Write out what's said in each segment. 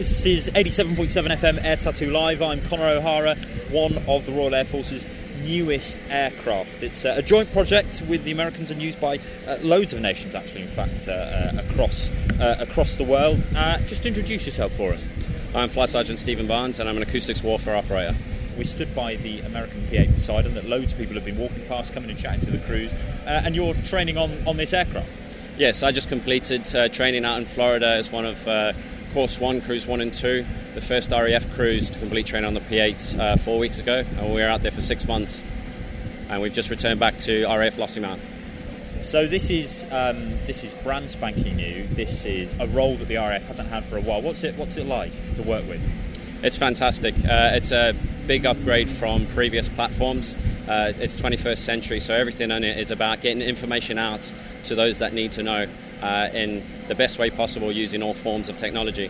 This is 87.7 FM Air Tattoo Live. I'm Conor O'Hara, one of the Royal Air Force's newest aircraft. It's a joint project with the Americans and used by loads of nations, actually, in fact, across the world. Just introduce yourself for us. I'm Flight Sergeant Stephen Barnes, and I'm an acoustics warfare operator. We stood by the American P-8 Poseidon that loads of people have been walking past, coming and chatting to the crews, and you're training on this aircraft. Yes, I just completed training out in Florida as one of Course 1, Cruise 1 and 2, the first RAF cruise to complete training on the P-8 4 weeks ago, and we were out there for 6 months, and we've just returned back to RAF Lossiemouth. So this is brand spanking new. This is a role that the RAF hasn't had for a while. What's it like to work with? It's fantastic. It's a big upgrade from previous platforms. It's 21st century, so everything on it is about getting information out to those that need to know in the best way possible using all forms of technology.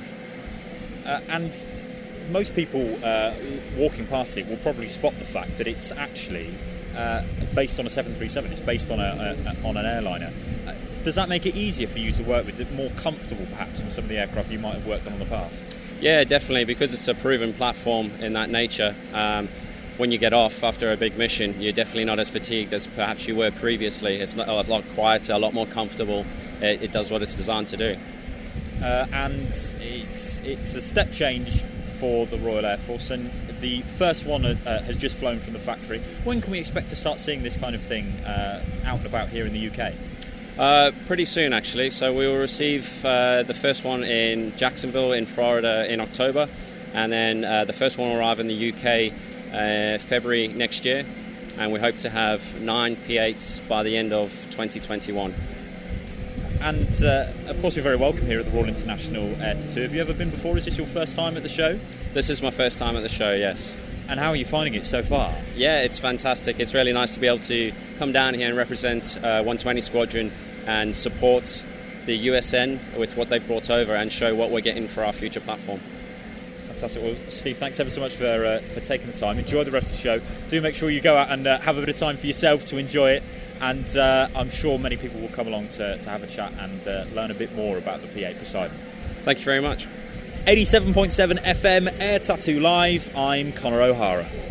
And most people walking past it will probably spot the fact that it's actually based on a 737. It's based on an airliner. Does that make it easier for you to work with? Is it more comfortable perhaps than some of the aircraft you might have worked on in the past? Yeah, definitely, because it's a proven platform in that nature. When you get off after a big mission, you're definitely not as fatigued as perhaps you were previously. It's a lot quieter, a lot more comfortable. It does what it's designed to do. And it's a step change for the Royal Air Force, and the first one has just flown from the factory. When can we expect to start seeing this kind of thing out and about here in the UK? Pretty soon, actually. So we will receive the first one in Jacksonville in Florida in October, and then the first one will arrive in the UK February next year, and we hope to have 9 P-8s by the end of 2021. And of course you're very welcome here at the Royal International Air Tattoo. Have you ever been before? Is this your first time at the show? This is my first time at the show, yes. And how are you finding it so far? Yeah, it's fantastic. It's really nice to be able to come down here and represent 120 Squadron and support the USN with what they've brought over and show what we're getting for our future platform. Fantastic. Well, Steve, thanks ever so much for taking the time. Enjoy the rest of the show. Do make sure you go out and have a bit of time for yourself to enjoy it. And I'm sure many people will come along to have a chat and learn a bit more about the P-8 Poseidon. Thank you very much. 87.7 FM Air Tattoo Live. I'm Conor O'Hara.